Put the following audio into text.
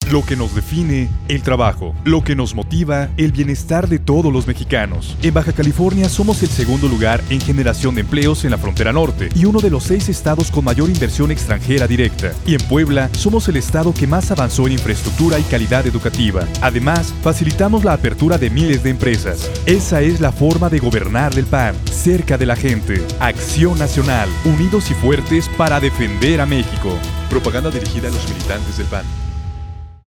Lo que nos define, el trabajo. Lo que nos motiva, el bienestar de todos los mexicanos. En Baja California somos el segundo lugar en generación de empleos en la frontera norte y uno de los 6 estados con mayor inversión extranjera directa. Y en Puebla somos el estado que más avanzó en infraestructura y calidad educativa. Además, facilitamos la apertura de miles de empresas. Esa es la forma de gobernar del PAN, cerca de la gente. Acción Nacional, unidos y fuertes para defender a México. Propaganda dirigida a los militantes del PAN.